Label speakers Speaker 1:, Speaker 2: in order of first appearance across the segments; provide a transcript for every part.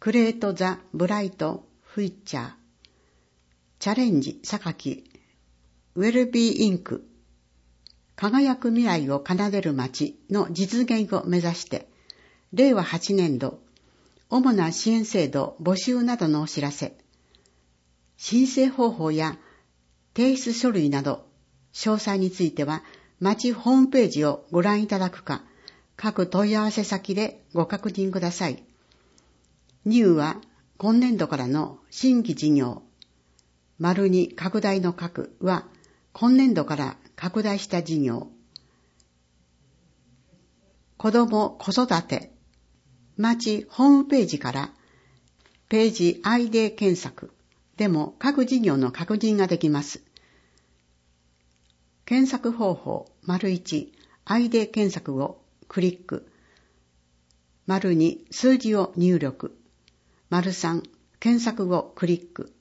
Speaker 1: クレート・ザ・ブライト・フューチャー、チャレンジ・榊、ウェルビーインク、輝く未来を奏でる街の実現を目指して、令和8年度、主な支援制度募集などのお知らせ、申請方法や提出書類など、詳細については、町ホームページをご覧いただくか、各問い合わせ先でご確認ください。ニューは今年度からの新規事業、丸2拡大の拡は今年度から拡大した事業、子ども子育て、町ホームページからページ ID 検索でも各事業の確認ができます。検索方法、丸1、ID 検索をクリック。丸2、数字を入力。丸3、検索をクリック。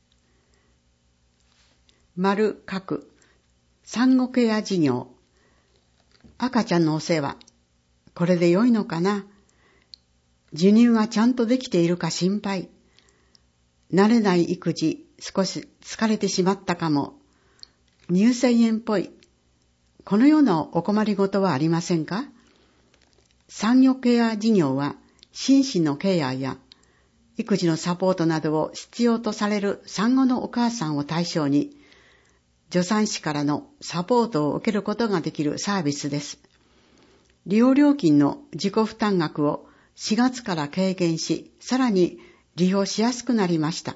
Speaker 1: 丸各、産後ケア事業。赤ちゃんのお世話。これで良いのかな？授乳がちゃんとできているか心配。慣れない育児、少し疲れてしまったかも。乳腺炎っぽい。このようなお困りごとはありませんか？産後ケア事業は、心身のケアや育児のサポートなどを必要とされる産後のお母さんを対象に、助産師からのサポートを受けることができるサービスです。利用料金の自己負担額を4月から軽減し、さらに利用しやすくなりました。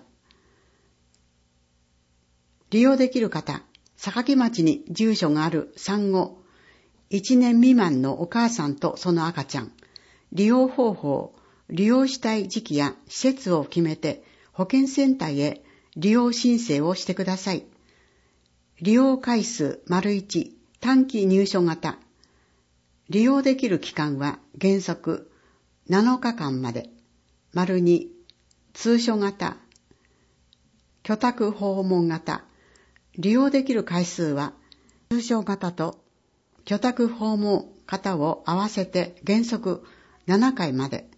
Speaker 1: 利用できる方、榊町に住所がある産後1年未満のお母さんとその赤ちゃん、利用方法、利用したい時期や施設を決めて保健センターへ利用申請をしてください。利用回数 ① 短期入所型。利用できる期間は原則7日間まで。2、通所型。居宅訪問型。利用できる回数は通所型と居宅訪問型を合わせて原則7回まで。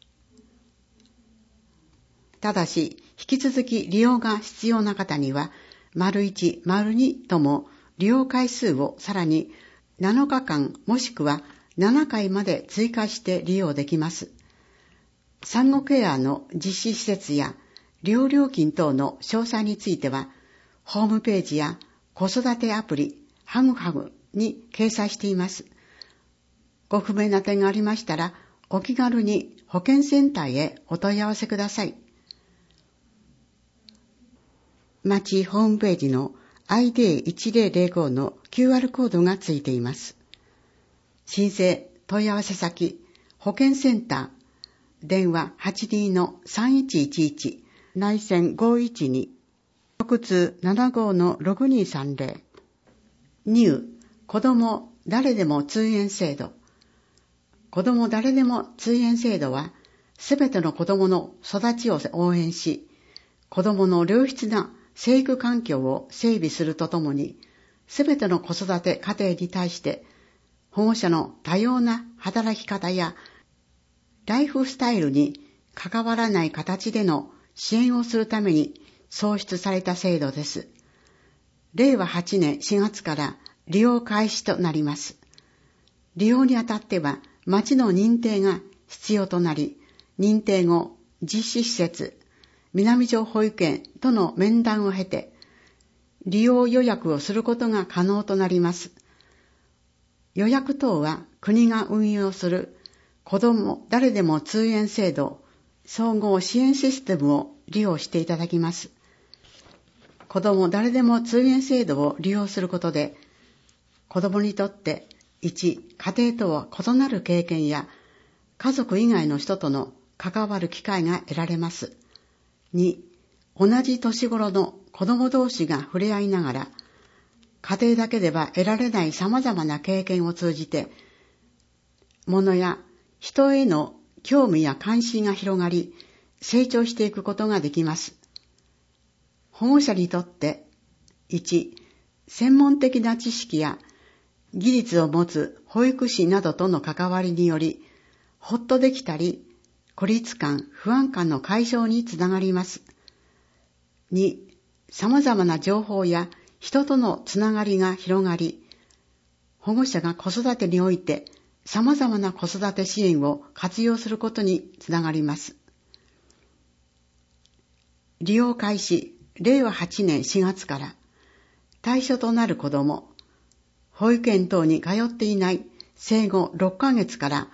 Speaker 1: ただし、引き続き利用が必要な方には、①、②とも利用回数をさらに7日間もしくは7回まで追加して利用できます。産後ケアの実施施設や利用料金等の詳細については、ホームページや子育てアプリ、ハグハグに掲載しています。ご不明な点がありましたら、お気軽に保健センターへお問い合わせください。町ホームページの ID1005 の QR コードがついています。申請問い合わせ先、保健センター、電話 82-3111、内線512、直通 75-6230。ニュー、子ども誰でも通園制度。子ども誰でも通園制度は、すべての子どもの育ちを応援し、子どもの良質な生育環境を整備するとともに、すべての子育て家庭に対して、保護者の多様な働き方やライフスタイルに関わらない形での支援をするために創出された制度です。令和8年4月から利用開始となります。利用にあたっては、町の認定が必要となり、認定後、実施施設、南城保育園との面談を経て、利用予約をすることが可能となります。予約等は国が運用する子ども誰でも通園制度総合支援システムを利用していただきます。子ども誰でも通園制度を利用することで、子どもにとって1、家庭とは異なる経験や家族以外の人との関わる機会が得られます。2、同じ年頃の子ども同士が触れ合いながら、家庭だけでは得られない様々な経験を通じて、物や人への興味や関心が広がり、成長していくことができます。保護者にとって、1、専門的な知識や技術を持つ保育士などとの関わりにより、ほっとできたり、 孤立感、不安感の解消につながります。2、様々な情報や人とのつながりが広がり、保護者が子育てにおいて様々な子育て支援を活用することにつながります。利用開始、令和8年4月から対象となる子ども、保育園等に通っていない生後6ヶ月から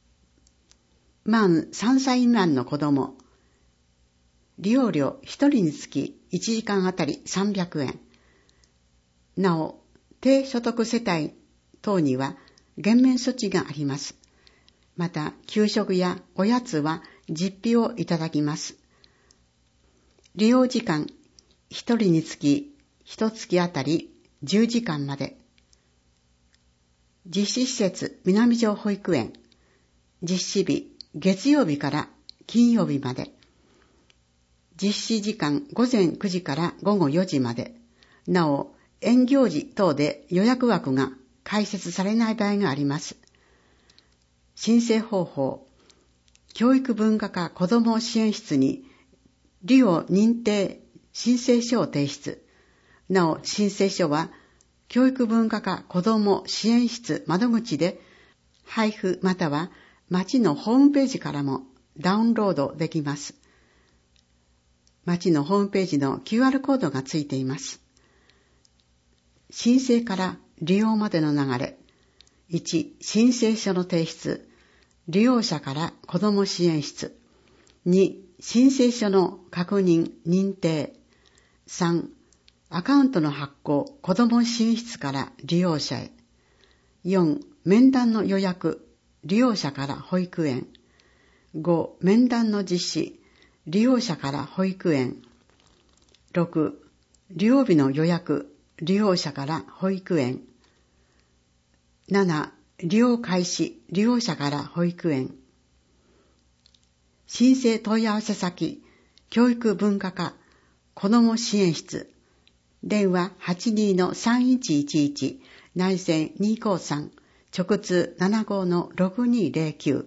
Speaker 1: 満3歳未満の子ども、利用料1人につき1時間あたり300円。なお、低所得世帯等には減免措置があります。また、給食やおやつは実費をいただきます。利用時間、1人につき1月あたり10時間まで。実施施設南城保育園、実施日月曜日から金曜日まで。実施時間午前9時から午後4時まで。なお、園行事等で予約枠が開設されない場合があります。申請方法、教育文化課子ども支援室に利用認定申請書を提出。なお、申請書は教育文化課子ども支援室窓口で配布または町のホームページからもダウンロードできます。町のホームページの QR コードがついています。申請から利用までの流れ。1、申請書の提出。利用者から子ども支援室。2、申請書の確認、認定。3、アカウントの発行、子ども支援室から利用者へ。4、面談の予約、利用者から保育園。5、面談の実施、利用者から保育園。6、利用日の予約、利用者から保育園。7、利用開始、利用者から保育園。申請問い合わせ先、教育文化課、子ども支援室。電話 82-3111、内線253、直通 75-6209。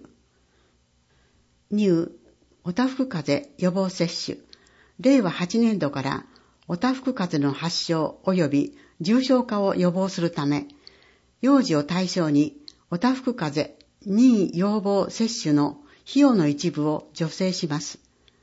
Speaker 1: 入、おたふく風邪予防接種。令和8年度からおたふく風邪の発症及び重症化を予防するため、幼児を対象におたふく風邪任意予防接種の費用の一部を助成します。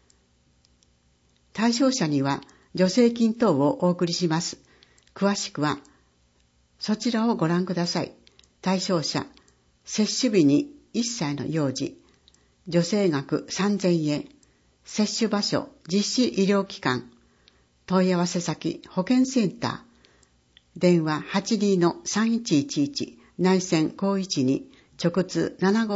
Speaker 1: 対象者には助成金等をお送りします。詳しくはそちらをご覧ください。対象者、接種日に1歳の幼児、助成額3000円、接種場所、実施医療機関、問い合わせ先、保健センター、電話 82-3111、内線512、直通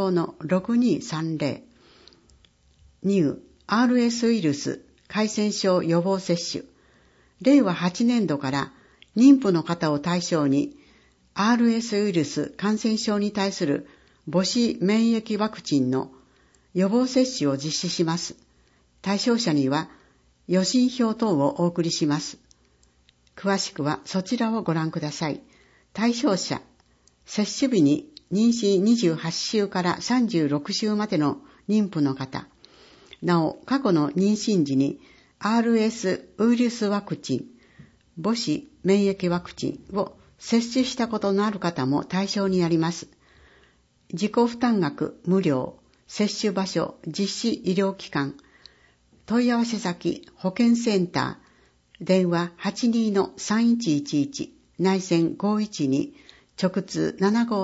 Speaker 1: 75-6230。入、RS ウイルス感染症予防接種。令和8年度から妊婦の方を対象に RS ウイルス感染症に対する母子免疫ワクチンの予防接種を実施します。対象者には予診票等をお送りします。詳しくはそちらをご覧ください。対象者、接種日に妊娠28週から36週までの妊婦の方、なお過去の妊娠時に RS ウイルスワクチン、母子免疫ワクチンを接種したことのある方も対象になります。自己負担額無料、接種場所、実施医療機関、問い合わせ先、保健センター、電話 82-3111、内線512、直通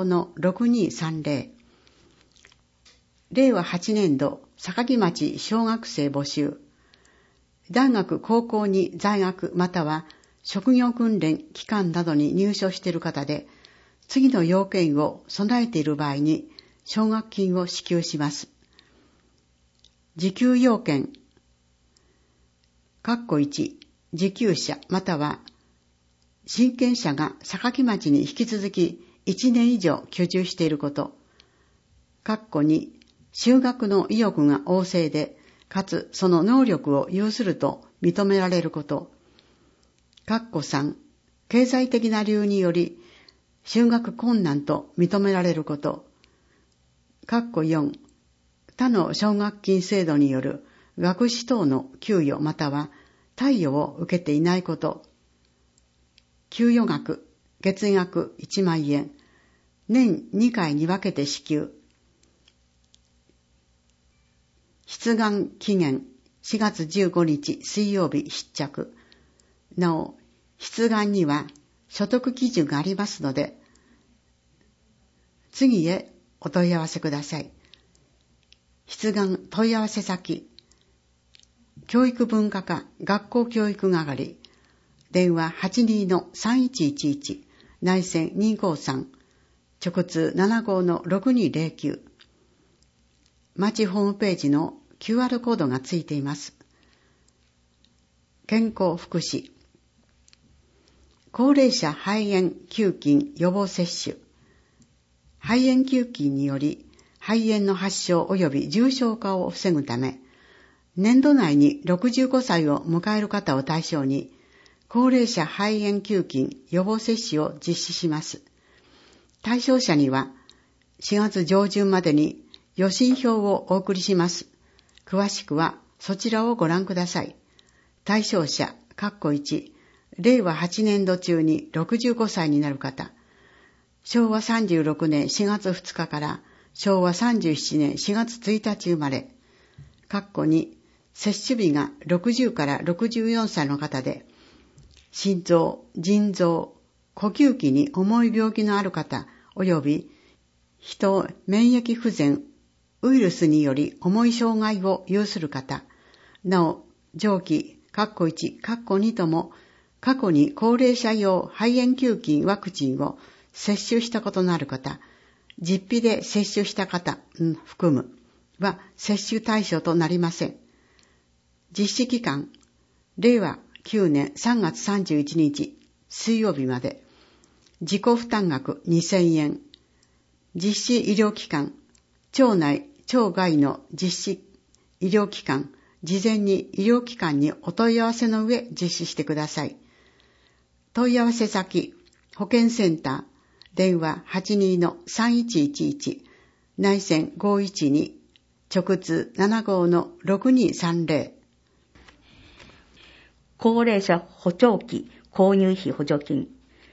Speaker 1: 75-6230。令和8年度、坂城町小学生募集。大学、高校に在学または職業訓練機関などに入所している方で、次の要件を備えている場合に奨学金を支給します。受給要件。1、受給者または親権者が坂城町に引き続き1年以上居住していること。2、就学の意欲が旺盛で、かつその能力を有すると認められること。3、経済的な理由により就学困難と認められること。4、 他の奨学金制度による学士等の給与または貸与を受けていないこと、給与額、月額1万円、年2回に分けて支給、出願期限4月15日水曜日必着。なお、出願には所得基準がありますので、次へお問い合わせください。出願問い合わせ先、教育文化課学校教育係、電話 82-3111、内線253、直通75-6209、町ホームページの QR コードがついています。健康福祉、高齢者肺炎球菌予防接種、肺炎球菌により肺炎の発症及び重症化を防ぐため、年度内に65歳を迎える方を対象に、高齢者肺炎球菌予防接種を実施します。対象者には4月上旬までに予診票をお送りします。詳しくはそちらをご覧ください。対象者、1、令和8年度中に65歳になる方、昭和36年4月2日から昭和37年4月1日生まれ、2、接種日が60から64歳の方で、心臓、腎臓、呼吸器に重い病気のある方、及び人免疫不全、ウイルスにより重い障害を有する方、なお、上記、1、2とも、過去に高齢者用肺炎球菌ワクチンを接種したことのある方、実費で接種した方、含むは接種対象となりません。実施期間、令和9年3月31日水曜日まで、自己負担額2000円、実施医療機関、町内、町外の実施医療機関、事前に医療機関にお問い合わせの上実施してください。問い合わせ先、保健センター、電話 82-3111、内線512、直通75-6230。
Speaker 2: 高齢者補聴器購入費補助金。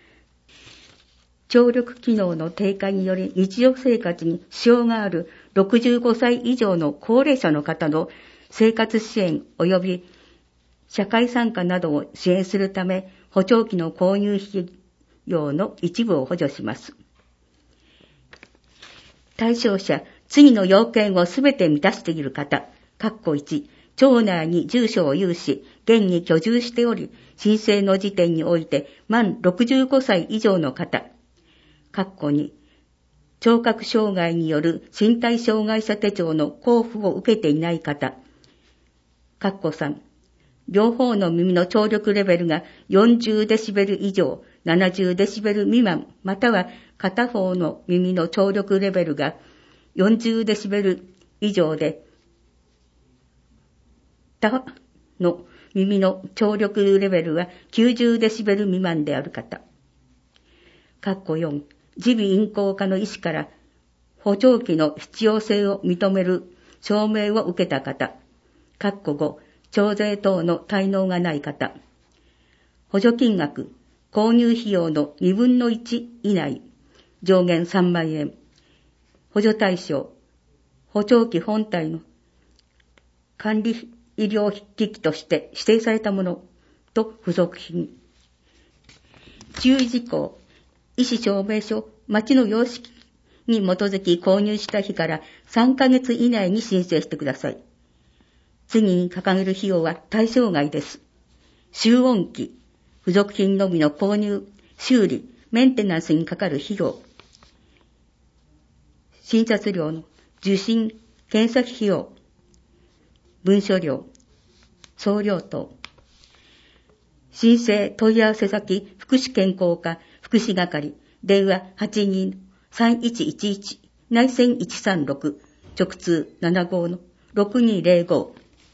Speaker 2: 聴力機能の低下により日常生活に支障がある65歳以上の高齢者の方の生活支援及び社会参加などを支援するため、補聴器の購入費用の一部を補助します。対象者、次の要件をすべて満たしている方、1、町内に住所を有し、現に居住しており、申請の時点において満65歳以上の方、2、聴覚障害による身体障害者手帳の交付を受けていない方、3、両方の耳の聴力レベルが40デシベル以上、70デシベル未満、または片方の耳の聴力レベルが40デシベル以上で、他の耳の聴力レベルが90デシベル未満である方。4、耳鼻咽喉科の医師から補聴器の必要性を認める証明を受けた方。5、徴税等の滞納がない方。補助金額、購入費用の2分の1以内、上限3万円。補助対象、補聴器本体の管理医療機器として指定されたものと付属品。注意事項、医師証明書、町の様式に基づき購入した日から3ヶ月以内に申請してください。次に掲げる費用は対象外です。集音機、付属品のみの購入、修理、メンテナンスにかかる費用、診察料の受診、検査費用、文書料、送料等。申請問い合わせ先、福祉健康課、福祉係、電話 82-3111、内線136、直通75-6205。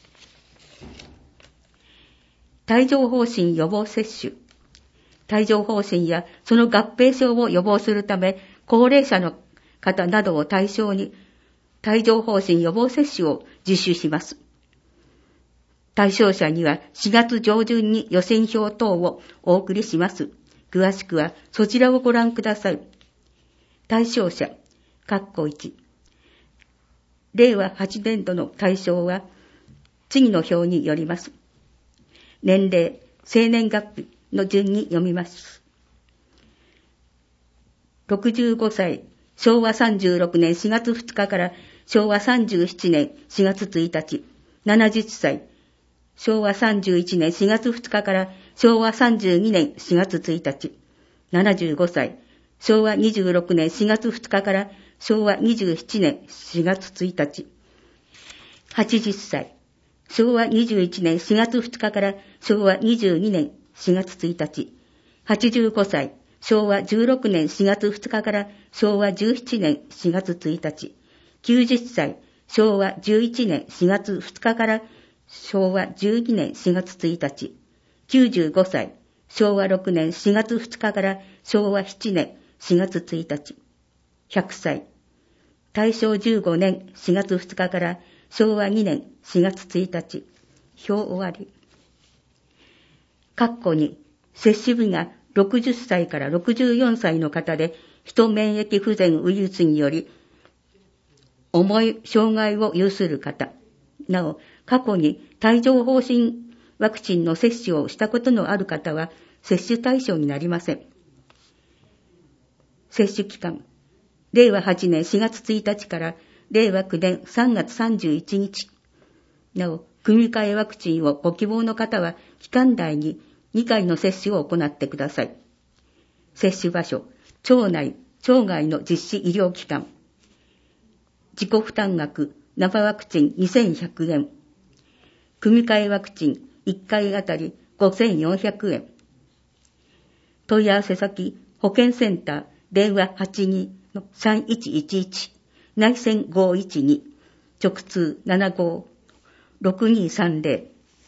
Speaker 2: 帯状疱疹予防接種。帯状疱疹やその合併症を予防するため、高齢者の方などを対象に、 帯状疱疹予防接種を実施します。対象者には4月上旬に予選票等をお送りします。詳しくはそちらをご覧ください。対象者、1、令和8年度の対象は次の表によります。年齢、生年月日の順に読みます。65歳、昭和36年4月2日から昭和37年4月1日、70歳、昭和31年4月2日から昭和32年4月1日、75歳、昭和26年4月2日から昭和27年4月1日、80歳、昭和21年4月2日から昭和22年4月1日、85歳、昭和16年4月2日から昭和17年4月1日、90歳、昭和11年4月2日から昭和12年4月1日、95歳、昭和6年4月2日から昭和7年4月1日、100歳、大正15年4月2日から昭和2年4月1日、表終わり。括弧2、接種日が60歳から64歳の方で、人免疫不全ウイルスにより、重い障害を有する方。なお、過去に帯状疱疹ワクチンの接種をしたことのある方は、接種対象になりません。接種期間、令和8年4月1日から令和9年3月31日。なお、組み換えワクチンをご希望の方は、期間内に2回の接種を行ってください。接種場所、町内、町外の実施医療機関。自己負担額、生ワクチン2100円。組み換えワクチン1回あたり5400円。問い合わせ先、保健センター、電話 82-3111、内線512、直通75-6230。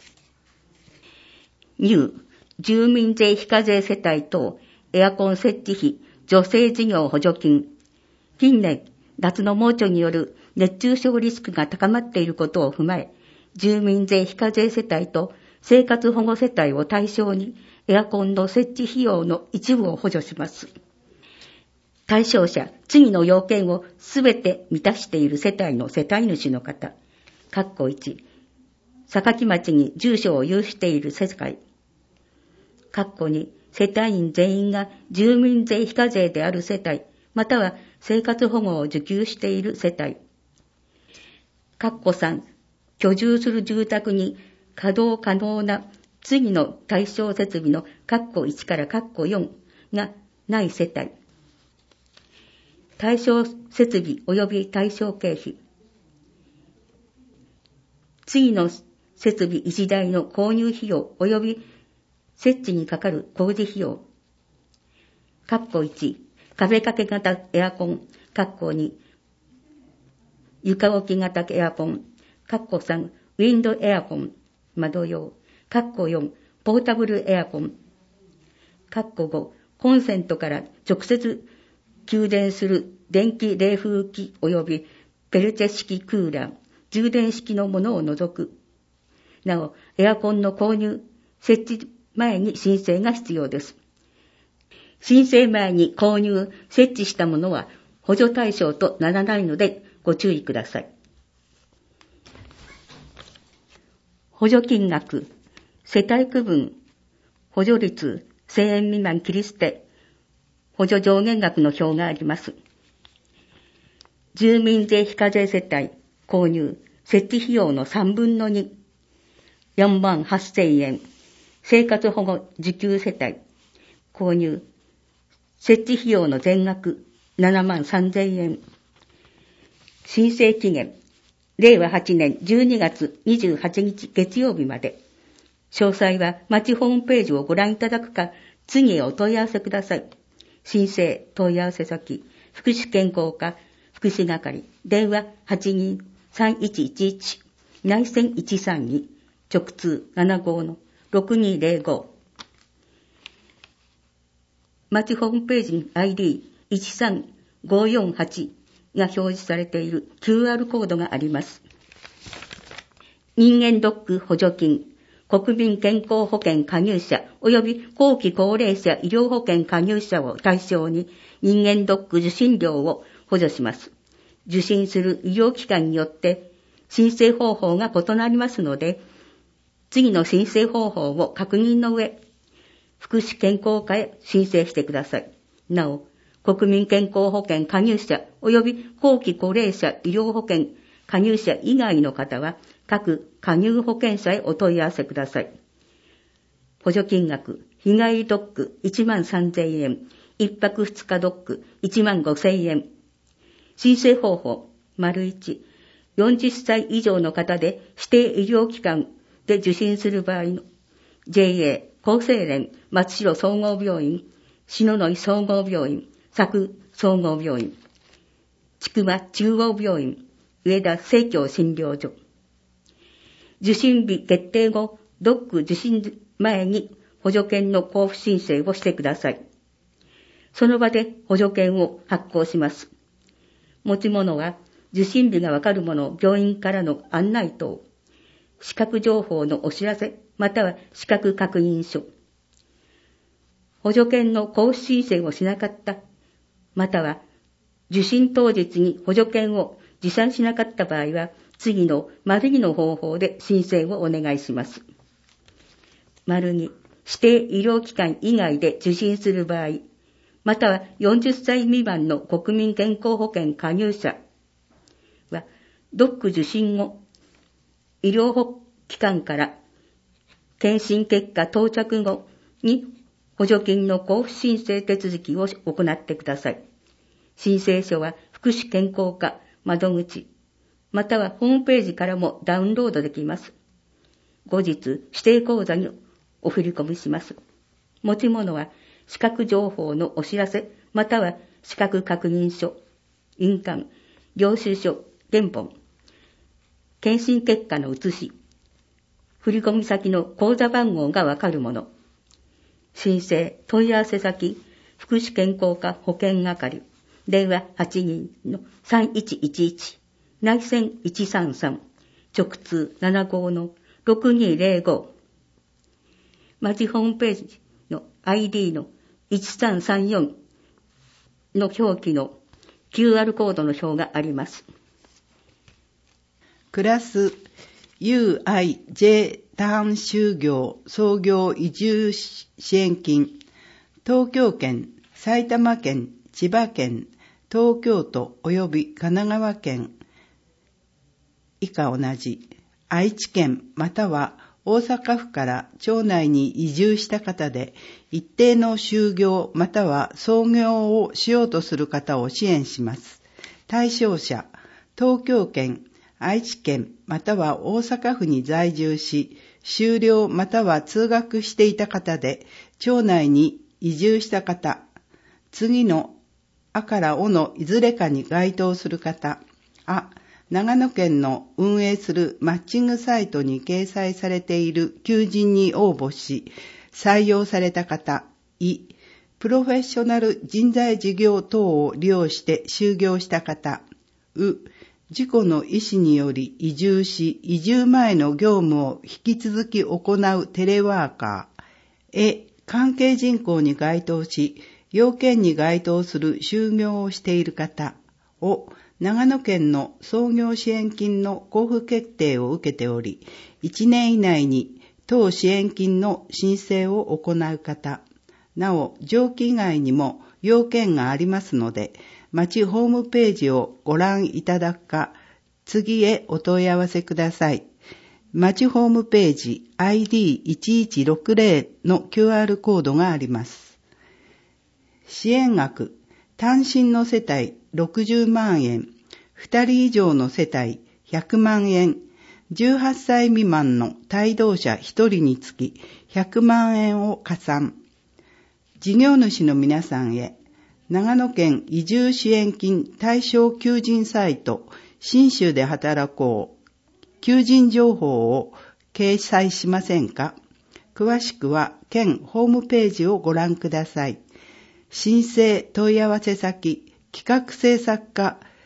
Speaker 2: 入、住民税非課税世帯等、エアコン設置費、助成事業補助金。近年、夏の猛暑による熱中症リスクが高まっていることを踏まえ、住民税非課税世帯と生活保護世帯を対象にエアコンの設置費用の一部を補助します。対象者、次の要件をすべて満たしている世帯の世帯主の方。括弧1、榊町に住所を有している世帯。括弧2、世帯員全員が住民税非課税である世帯、または生活保護を受給している世帯。括弧3、居住する住宅に稼働可能な次の対象設備の括弧1から括弧4がない世帯。対象設備及び対象経費。次の設備一台の購入費用及び設置にかかる工事費用。括弧1、壁掛け型エアコン。括弧2、床置き型エアコン。括弧3、ウィンドエアコン。窓用。括弧4、ポータブルエアコン。括弧5、コンセントから直接給電する電気冷風機及びペルチェ式クーラー、充電式のものを除く。なお、エアコンの購入、設置前に申請が必要です。申請前に購入、設置したものは補助対象とならないのでご注意ください。補助金額、世帯区分、補助率、1000円未満切り捨て、補助上限額の表があります。住民税非課税世帯、購入、設置費用の3分の2、48,000円。生活保護受給世帯、購入、設置費用の全額、73,000円。申請期限、令和8年12月28日月曜日まで。詳細は町ホームページをご覧いただくか、次へお問い合わせください。申請問い合わせ先、福祉健康課、福祉係、電話 82-3111、内線132、直通75-6205。町ホームページ ID13-548 が表示されている QR コードがあります。人間ドック補助金、国民健康保険加入者及び後期高齢者医療保険加入者を対象に人間ドック受診料を補助します。受診する医療機関によって申請方法が異なりますので、次の申請方法を確認の上、福祉健康課へ申請してください。なお、国民健康保険加入者及び後期高齢者医療保険加入者以外の方は、各加入保険者へお問い合わせください。補助金額、日帰りドック13,000円、1泊2日ドック15,000円。申請方法、1、40歳以上の方で指定医療機関で受診する場合の JA 厚生連松代総合病院、篠ノ井総合病院、佐久総合病院、千曲中央病院、上田生協診療所。受診日決定後、ドック受診前に補助券の交付申請をしてください。その場で補助券を発行します。持ち物は受診日がわかるもの、病院からの案内等、資格情報のお知らせ、または資格確認書。補助券の交付申請をしなかった、または受診当日に補助券を持参しなかった場合は、次の2の方法で申請をお願いします。2、指定医療機関以外で受診する場合、または40歳未満の国民健康保険加入者は、ドック受診後、医療機関から検診結果到着後に補助金の交付申請手続きを行ってください。申請書は福祉健康課窓口、またはホームページからもダウンロードできます。後日、指定口座にお振り込みします。持ち物は資格情報のお知らせ、または資格確認書、印鑑、領収書、原本、検診結果の写し、振込先の口座番号がわかるもの、申請、問い合わせ先、福祉健康課保健係、電話82-3111、内線133、直通75-6205、町ホームページの ID の1334の表記の QR コードの表があります。
Speaker 3: クラス UIJ ターン就業創業移住支援金、東京圏、埼玉県、千葉県、東京都及び神奈川県以下同じ、愛知県または大阪府から町内に移住した方で、一定の就業または創業をしようとする方を支援します。対象者、東京圏、愛知県または大阪府に在住し、修了または通学していた方で、町内に移住した方、次のあからおのいずれかに該当する方、長野県の運営するマッチングサイトに掲載されている求人に応募し、採用された方、プロフェッショナル人材事業等を利用して就業した方、自己の意思により移住し、移住前の業務を引き続き行うテレワーカー、関係人口に該当し、要件に該当する就業をしている方を、長野県の創業支援金の交付決定を受けており、1年以内に当支援金の申請を行う方、なお上記以外にも要件がありますので、町ホームページをご覧いただくか、次へお問い合わせください。町ホームページ ID1160 の QR コードがあります。支援額、単身の世帯60万円、2人以上の世帯100万円、18歳未満の帯同者1人につき100万円を加算。事業主の皆さんへ、長野県移住支援金対象求人サイト、信州で働こう、求人情報を掲載しませんか？詳しくは県ホームページをご覧ください。申請問い合わせ先、企画制作課、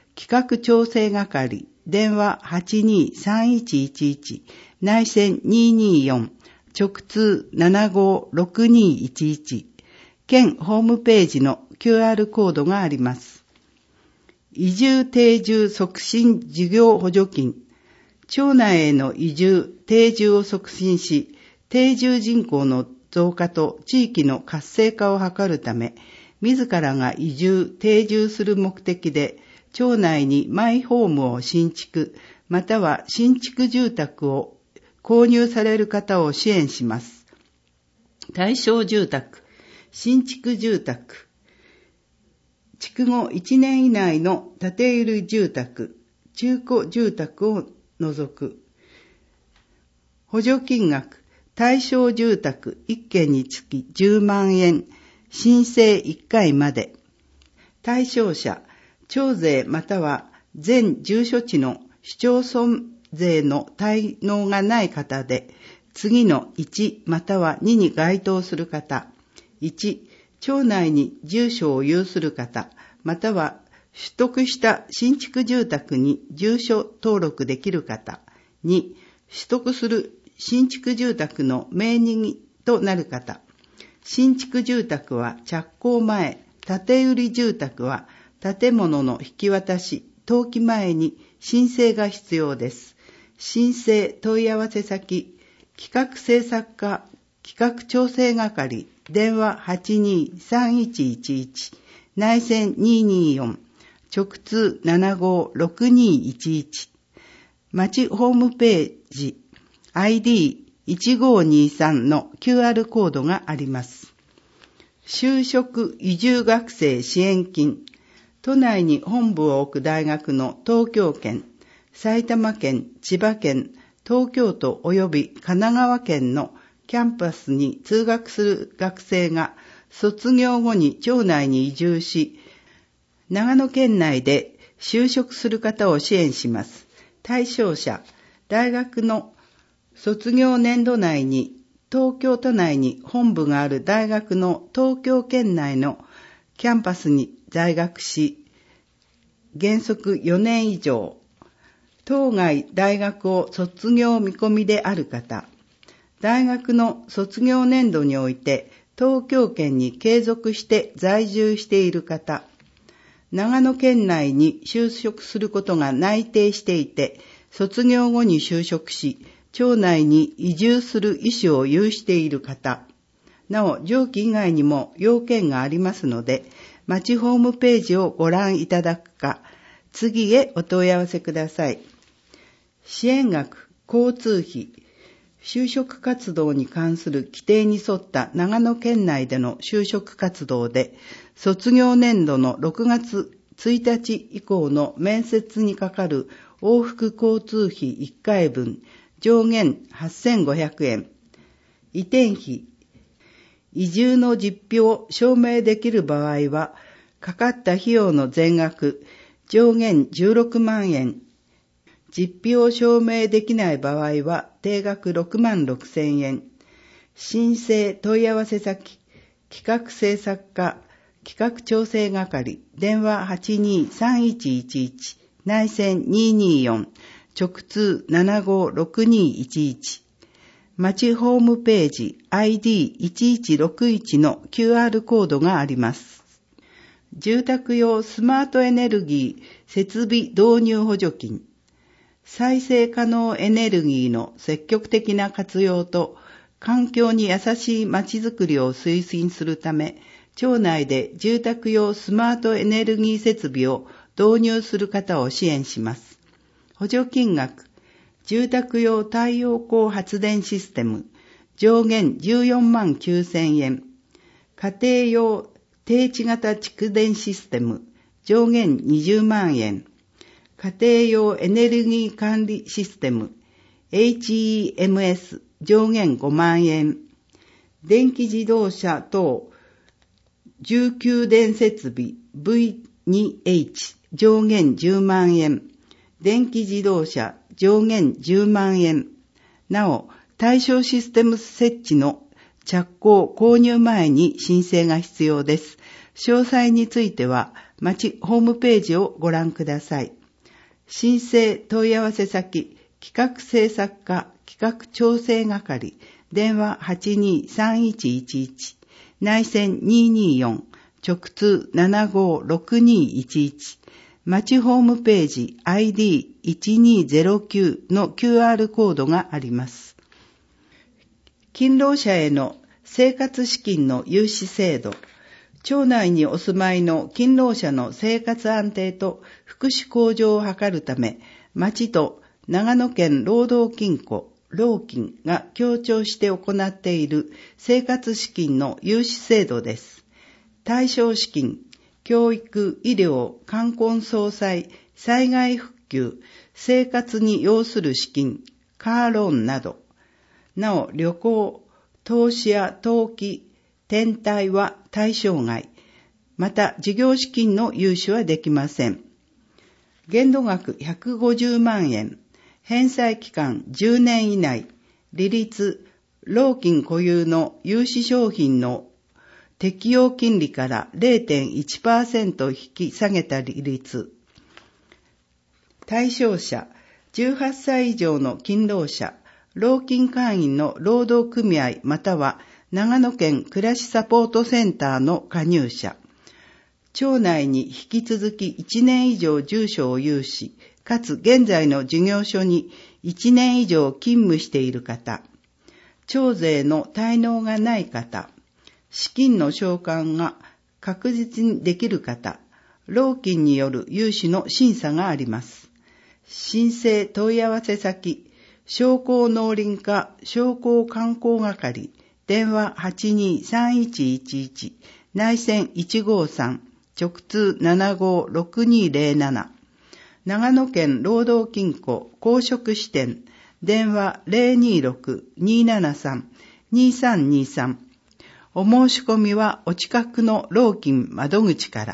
Speaker 3: 企画調整係、電話 82-3111、内線224、直通 756211、県ホームページの QR コードがあります。移住定住促進事業補助金、町内への移住、定住を促進し、定住人口の増加と地域の活性化を図るため、自らが移住、定住する目的で、町内にマイホームを新築、または新築住宅を購入される方を支援します。対象住宅、新築住宅、築後1年以内の建て売り住宅、中古住宅を除く。補助金額、対象住宅1件につき10万円、申請1回まで。対象者、町税または全住所地の市町村税の滞納がない方で、次の1または2に該当する方。1、町内に住所を有する方、または取得した新築住宅に住所登録できる方。2、取得する新築住宅の名義となる方。新築住宅は着工前、建て売り住宅は建物の引き渡し、登記前に申請が必要です。申請問い合わせ先、企画制作課企画調整係、電話 82-3111、内線224、直通 756211、町ホームページ ID1523 の QR コードがあります。就職移住学生支援金、都内に本部を置く大学の東京圏、埼玉県、千葉県、東京都及び神奈川県のキャンパスに通学する学生が卒業後に町内に移住し、長野県内で就職する方を支援します。対象者、大学の卒業年度内に東京都内に本部がある大学の東京圏内のキャンパスに在学し、原則4年以上、当該大学を卒業見込みである方、大学の卒業年度において東京圏に継続して在住している方、長野県内に就職することが内定していて、卒業後に就職し、町内に移住する意思を有している方、なお上記以外にも要件がありますので、町ホームページをご覧いただくか、次へお問い合わせください。支援額、交通費、就職活動に関する規定に沿った長野県内での就職活動で、卒業年度の6月1日以降の面接にかかる往復交通費1回分、上限8500円。移転費、移住の実費を証明できる場合は、かかった費用の全額、上限16万円。実費を証明できない場合は、定額6万6千円。申請問い合わせ先、企画制作課、企画調整係、電話 82-3111、内線224、直通 756211、町ホームページ ID1161 の QR コードがあります。住宅用スマートエネルギー設備導入補助金、再生可能エネルギーの積極的な活用と環境に優しい町づくりを推進するため、町内で住宅用スマートエネルギー設備を導入する方を支援します。補助金額、住宅用太陽光発電システム、上限14万9000円。家庭用定置型蓄電システム、上限20万円。家庭用エネルギー管理システム、HEMS、上限5万円。電気自動車等重給電設備 V2H、上限10万円。電気自動車上限10万円。なお、対象システム設置の着工購入前に申請が必要です。詳細については、 町ホームページをご覧ください。申請問い合わせ先、企画制作課企画調整係、電話 823111、内線224、直通756211、町ホームページ ID1209 の QR コードがあります。勤労者への生活資金の融資制度。町内にお住まいの勤労者の生活安定と福祉向上を図るため、町と長野県労働金庫、労金が協調して行っている生活資金の融資制度です。対象資金、教育、医療、冠婚葬祭、災害復旧、生活に要する資金、カーローンなど。なお、旅行、投資や登記、転退は対象外。また、事業資金の融資はできません。限度額150万円。返済期間10年以内。利率、労金固有の融資商品の適用金利から 0.1% 引き下げた利率。対象者、18歳以上の勤労者、労金会員の労働組合または長野県暮らしサポートセンターの加入者。町内に引き続き1年以上住所を有し、かつ現在の事業所に1年以上勤務している方。町税の滞納がない方。資金の償還が確実にできる方。労金による融資の審査があります。申請問い合わせ先、商工農林課商工観光係、電話 823111、内線153、直通756207、長野県労働金庫公職支店、電話 026-273-2323、お申し込みはお近くの労金窓口から。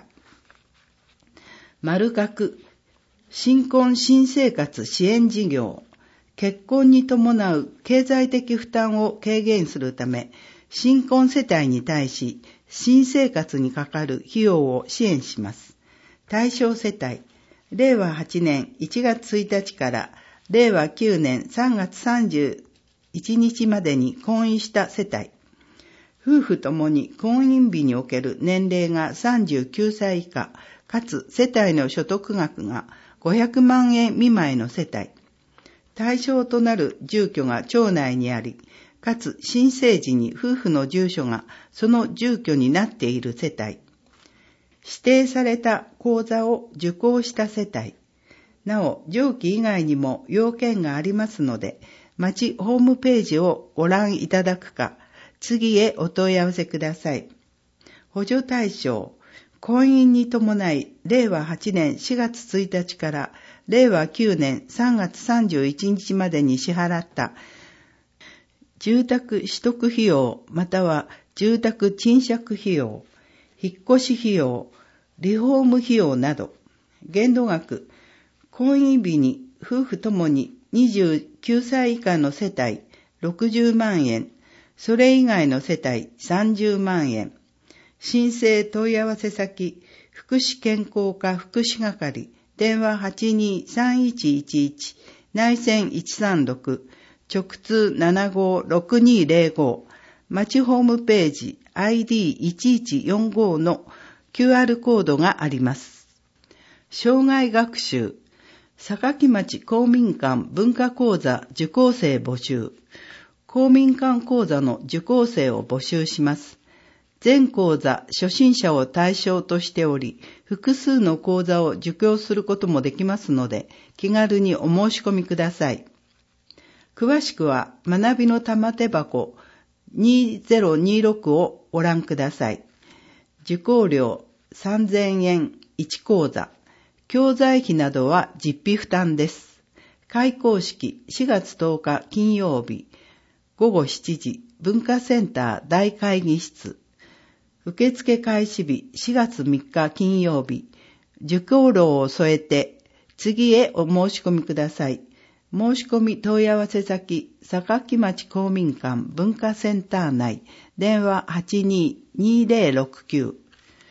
Speaker 3: 丸角新婚新生活支援事業。結婚に伴う経済的負担を軽減するため、新婚世帯に対し、新生活にかかる費用を支援します。対象世帯、令和8年1月1日から令和9年3月31日までに婚姻した世帯、夫婦ともに婚姻日における年齢が39歳以下、かつ世帯の所得額が500万円未満の世帯、対象となる住居が町内にあり、かつ新生時に夫婦の住所がその住居になっている世帯、指定された口座を受講した世帯、なお上記以外にも要件がありますので、町ホームページをご覧いただくか、次へお問い合わせください。補助対象、婚姻に伴い、令和8年4月1日から令和9年3月31日までに支払った住宅取得費用または住宅賃借費用、引っ越し費用、リフォーム費用など、限度額、婚姻日に夫婦ともに29歳以下の世帯60万円、それ以外の世帯30万円、申請問い合わせ先、福祉健康課福祉係、電話 823111、内線136、直通756205、町ホームページ ID1145 の QR コードがあります。障害学習、榊町公民館文化講座受講生募集、公民館講座の受講生を募集します。全講座初心者を対象としており、複数の講座を受講することもできますので、気軽にお申し込みください。詳しくは、学びの玉手箱2026をご覧ください。受講料3000円1講座。教材費などは実費負担です。開講式4月10日金曜日、午後7時、文化センター大会議室。受付開始日4月3日金曜日、受講料を添えて次へお申し込みください。申し込み問い合わせ先、榊町公民館文化センター内、電話 822069。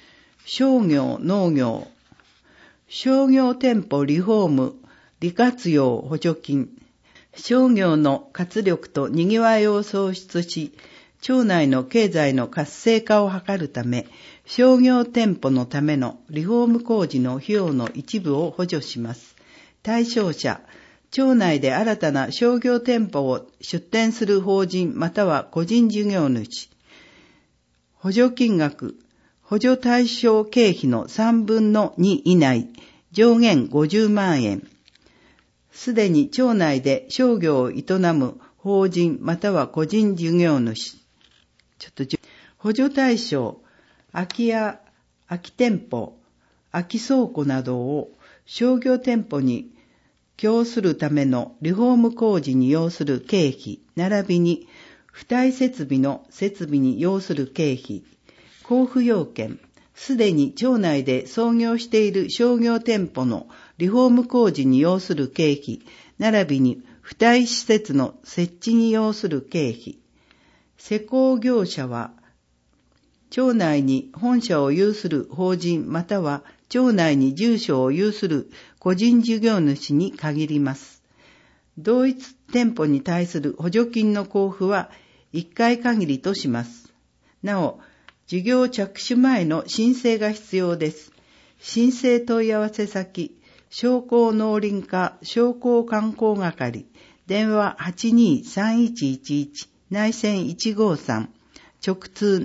Speaker 3: 商業、農業、商業店舗リフォーム、利活用補助金、商業の活力と賑わいを創出し、町内の経済の活性化を図るため、商業店舗のためのリフォーム工事の費用の一部を補助します。対象者、町内で新たな商業店舗を出店する法人または個人事業主。補助金額、補助対象経費の3分の2以内、上限50万円。すでに町内で商業を営む法人または個人事業主。補助対象、空き家、空き店舗、空き倉庫などを商業店舗に供するためのリフォーム工事に要する経費、並びに付帯設備の設備に要する経費、交付要件、すでに町内で創業している商業店舗のリフォーム工事に要する経費、並びに付帯施設の設置に要する経費。施工業者は、町内に本社を有する法人または町内に住所を有する個人事業主に限ります。同一店舗に対する補助金の交付は1回限りとします。なお、事業着手前の申請が必要です。申請問い合わせ先、商工農林課商工観光係、電話 823111、内線153、直通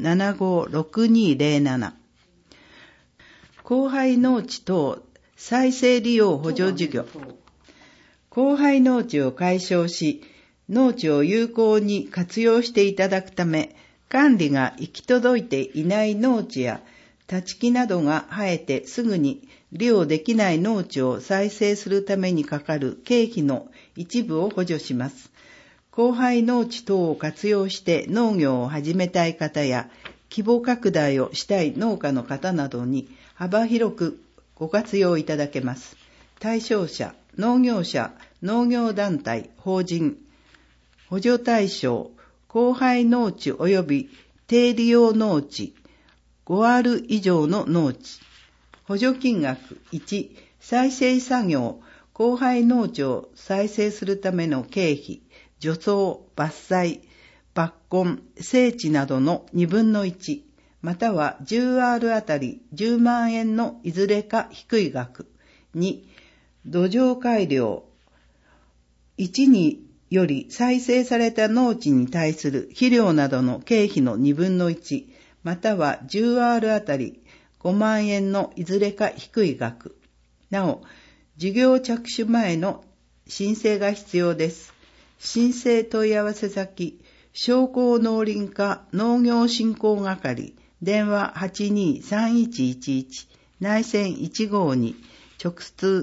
Speaker 3: 756207。荒廃農地等再生利用補助事業。荒廃農地を解消し、農地を有効に活用していただくため、管理が行き届いていない農地や立ち木などが生えてすぐに利用できない農地を再生するためにかかる経費の一部を補助します。荒廃農地等を活用して農業を始めたい方や規模拡大をしたい農家の方などに幅広くご活用いただけます。対象者、農業者、農業団体、法人、補助対象、荒廃農地及び低利用農地、5R 以上の農地。補助金額1、再生作業、荒廃農地を再生するための経費、除草、伐採、抜根、整地などの2分の1、または 10R あたり10万円のいずれか低い額。2、土壌改良。1により再生された農地に対する肥料などの経費の2分の1、または 10R あたり5万円のいずれか低い額。なお、事業着手前の申請が必要です。申請問い合わせ先、商工農林課農業振興係、電話 823111、内線152、直通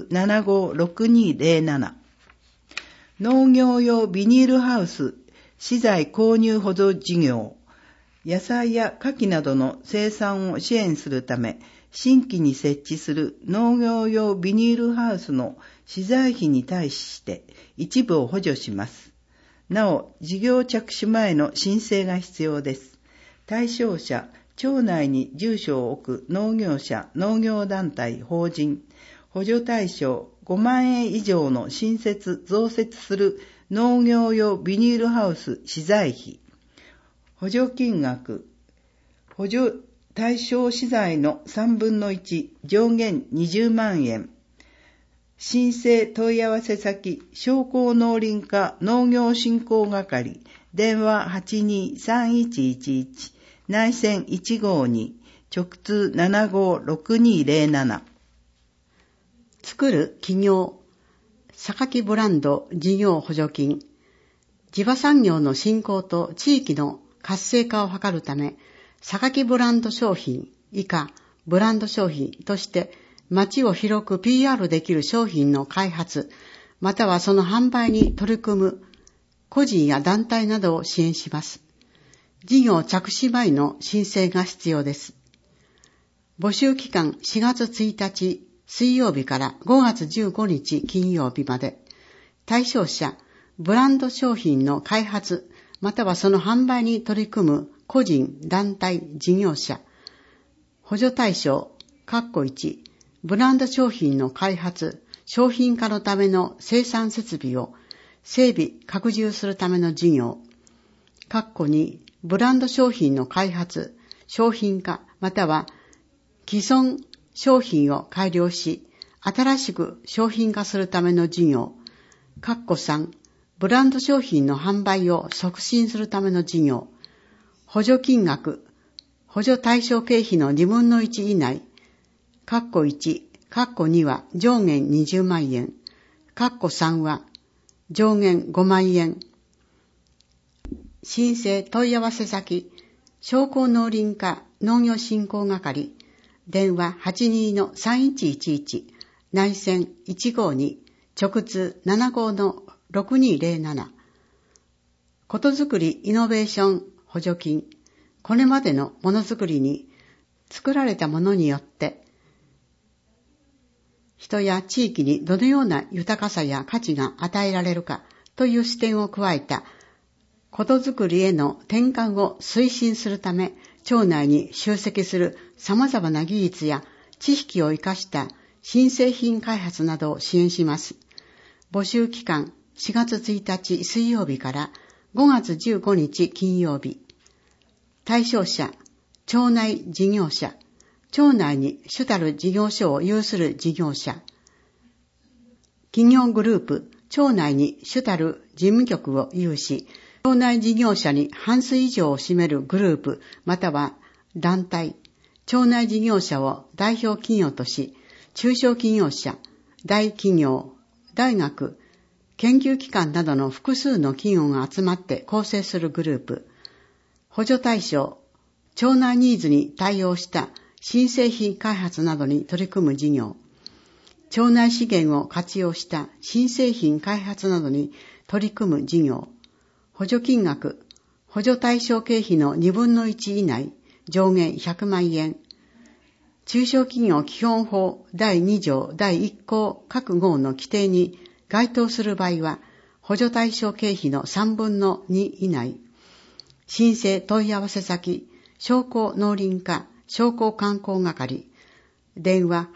Speaker 3: 756207。農業用ビニールハウス、資材購入補助事業、野菜や牡蠣などの生産を支援するため、新規に設置する農業用ビニールハウスの資材費に対して一部を補助します。なお、事業着手前の申請が必要です。対象者、町内に住所を置く農業者、農業団体、法人、補助対象5万円以上の新設・増設する農業用ビニールハウス資材費。補助金額、補助対象資材の3分の1、上限20万円。申請問い合わせ先、商工農林課農業振興係、電話 823111、内線152、直通756207。
Speaker 1: 作る企業、榊ブランド事業補助金、地場産業の振興と地域の活性化を図るため、榊ブランド商品以下ブランド商品として町を広く PR できる商品の開発、またはその販売に取り組む個人や団体などを支援します。事業着手前の申請が必要です。募集期間4月1日水曜日から5月15日金曜日まで。対象者、ブランド商品の開発、またはその販売に取り組む個人、団体、事業者。補助対象、 1、ブランド商品の開発、商品化のための生産設備を整備、拡充するための事業。2、ブランド商品の開発、商品化、または既存商品を改良し、新しく商品化するための事業。3、ブランド商品の販売を促進するための事業。補助金額、補助対象経費の2分の1以内。1、2は上限20万円。3は上限5万円。申請問い合わせ先、商工農林課農業振興係、電話 82-3111、内線152、直通75-6207。ことづくりイノベーション補助金。これまでのものづくりに作られたものによって人や地域にどのような豊かさや価値が与えられるかという視点を加えたことづくりへの転換を推進するため、町内に集積する様々な技術や知識を生かした新製品開発などを支援します。募集期間4月1日水曜日から5月15日金曜日。対象者、町内事業者、町内に主たる事業所を有する事業者、企業グループ、町内に主たる事務局を有し、町内事業者に半数以上を占めるグループ、または団体、町内事業者を代表企業とし、中小企業者、大企業、大学、研究機関などの複数の企業が集まって構成するグループ、補助対象、町内ニーズに対応した新製品開発などに取り組む事業、町内資源を活用した新製品開発などに取り組む事業、補助金額、補助対象経費の2分の1以内、上限100万円、中小企業基本法第2条第1項各号の規定に該当する場合は、補助対象経費の3分の2以内、申請問い合わせ先、商工農林課商工観光係、電話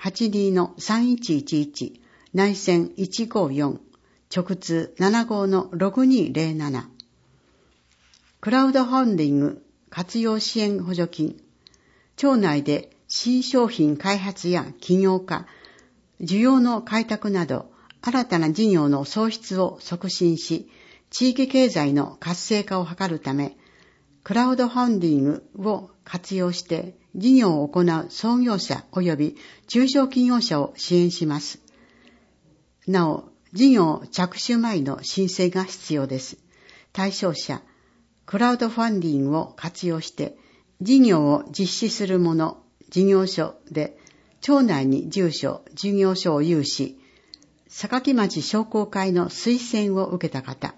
Speaker 1: 82-3111、内線154、直通75-6207。クラウドファンディング活用支援補助金。町内で新商品開発や起業家、需要の開拓など、新たな事業の創出を促進し、地域経済の活性化を図るため、クラウドファンディングを活用して事業を行う創業者及び中小企業者を支援します。なお、事業着手前の申請が必要です。対象者、クラウドファンディングを活用して事業を実施する者、事業所で町内に住所、事業所を有し、榊町商工会の推薦を受けた方、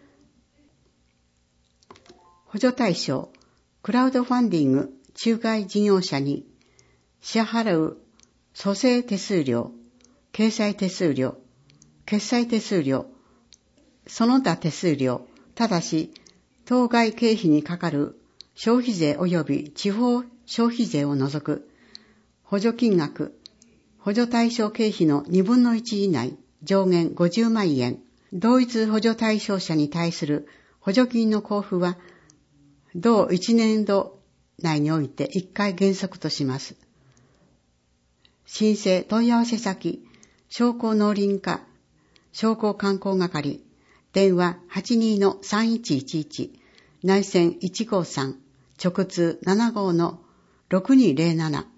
Speaker 1: 補助対象、クラウドファンディング仲介事業者に支払う蘇生手数料、掲載手数料、決済手数料、その他手数料、ただし当該経費にかかる消費税及び地方消費税を除く補助金額、補助対象経費の2分の1以内、上限50万円、同一補助対象者に対する補助金の交付は同1年度内において1回原則とします。申請問い合わせ先、商工農林課商工観光係、電話 82-3111、内線153、直通75-6207。